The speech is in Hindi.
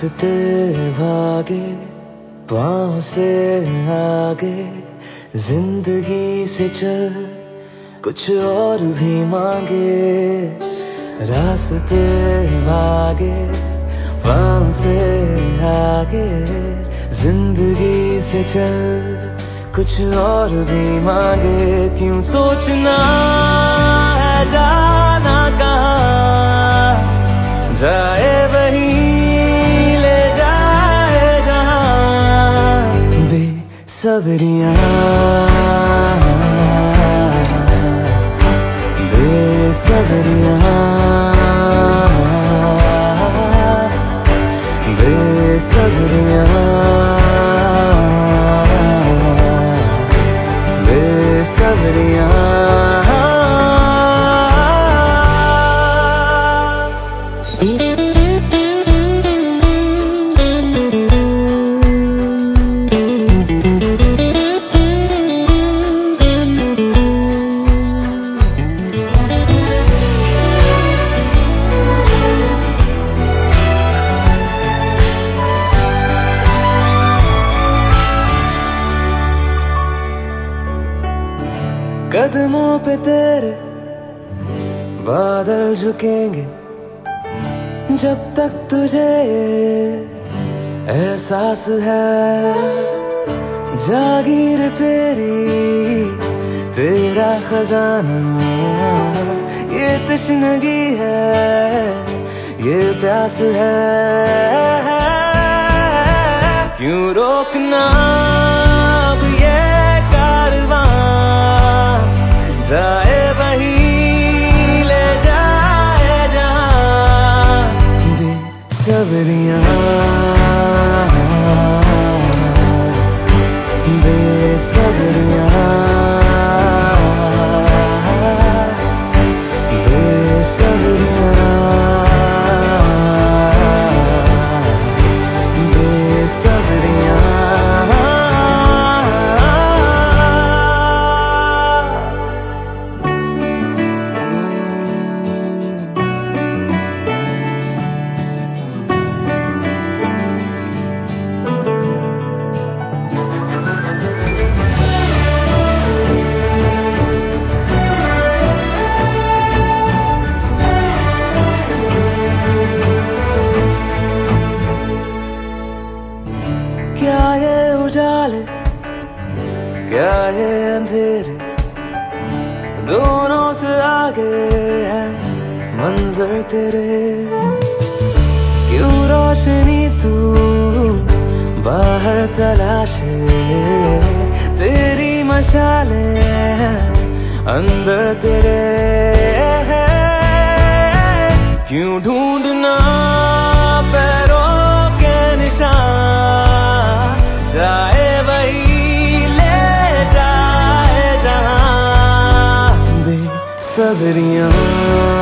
रास्ते भागे पाँव से आगे, जिंदगी से चल कुछ और भी मांगे। रास्ते भागे पाँव से आगे, जिंदगी से चल कुछ और भी मांगे। क्यों सोचना है जाना कहाँ, जाए वही ले जाए जहाँ। बेसब्रियाँ बेसब्रियाँ बेसब्रियाँ बेसब्रियाँ। कदमों पे तेरे बादल झुकेंगे, जब तक तुझे एहसास है। जागीर तेरी तेरा खजाना, ये तश्नगी है ये प्यास है। क्यों रोकना अब ये कारवां, जाए वही ले जाए जहाँ। बेसब्रियाँ बेसब्रियाँ क्या ये उजाले क्या ये अंधेरे, दोनों से आगे है मंजर तेरे। क्यों रोशनी तू बाहर तलाशे, तेरी मशाले अंदर तेरे। क्यों ढूंढना पैरों के निशान, जाए वही ले जाए जहाँ। बेसब्रियाँ